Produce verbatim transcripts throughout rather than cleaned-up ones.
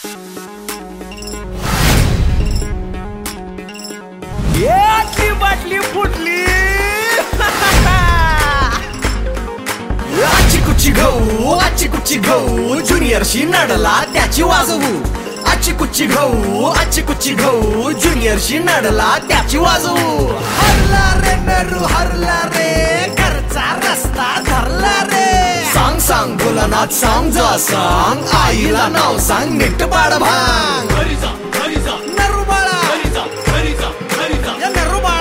याची बाटली फुटली. आची कुची गहू आची कुची गहू ज्युनियरशी नडला त्याची वाजवू. आची कुची गहू आची कुची गहू ज्युनियरशी नडला त्याची वाजवू. हरला रे नरू हरला रे घरचा रस्ता धरला रे. सांग सांग भोलानाथ सांग जा सांग आईला नाव सांग नीट पाड भांग. नरू बाळा या नरू बाळा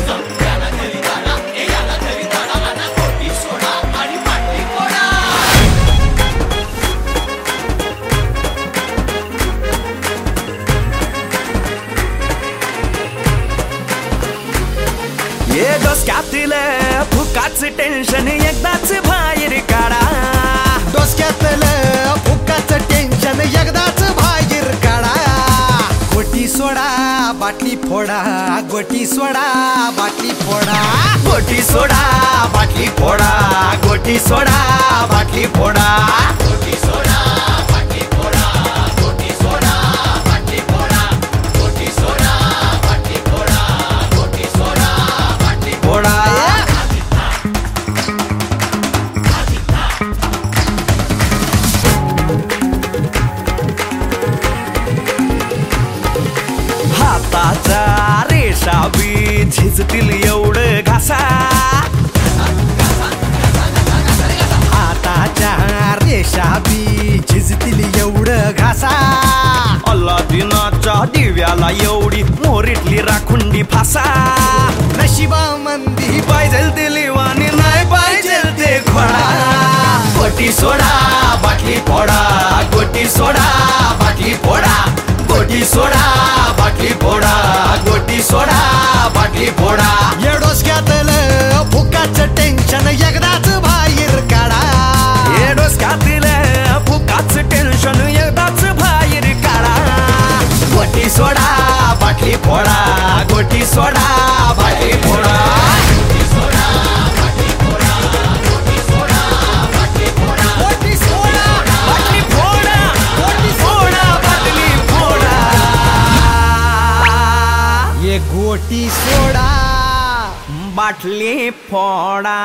ये डोसक्यातील फुकाच टेन्शन एकदाच बाहेर काढा. डोसक्यातलं फुकाच टेन्शन एकदाच बाहेर काढा. गोटी सोडा बाटली फोडा गोटी सोडा बाटली फोडा. गोटी सोडा बाटली फोडा गोटी सोडा बाटली फोडा. गोटी सोडा बाटली फोडा गोटी सोडा बाटली फोडा. गोटी सोडा बाटली फोडा गोटी सोडा बाटली फोडा. हाताचा रेषा बी झिजतील एवढं घासा. हाताच्या रेषा बी झिजतील एवढं घासा. अल्लादिनाच्या दिव्याला एवढी मोरीतली राखुंडी फासा. नशिबा मंदी पाहिजे ते लिवानी नाही पाहिजे ते घोडा. गोटी सोडा बाटली फोडा गोटी सोडा बाटली फोडा. गोटी सोडा बाटली फोडा गोटी सोडा बाटली फोडा. या डोसक्यातलं फुकाचं टेन्शन एकदाच बाहेर काढा. या डोसक्यातलं फुकाचं टेन्शन एकदाच बाहेर काढा. गोटी सोडा बाटली फोडा गोटी सोडा बाटली फोडा. गोटी सोडा बाटली फोडा गोटी सोडा बाटली फोडा. गोटी सोडा बाटली फोडा गोटी सोडा बाटली फोडा. ये गोटी सोडा बाटली फोडा.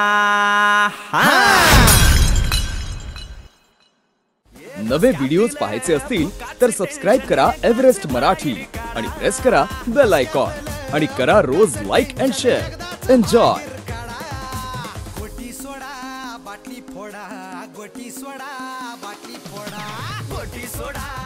नवे व्हिडिओज पाहायचे असतील तर सबस्क्राईब करा एव्हरेस्ट मराठी आणि प्रेस करा बेल आयकॉन आणि करा रोज लाईक अँड शेअर. एन्जॉय. गोटी सोडा बाटली फोडा गोटी सोडा बाटली फोडा. गोटी सोडा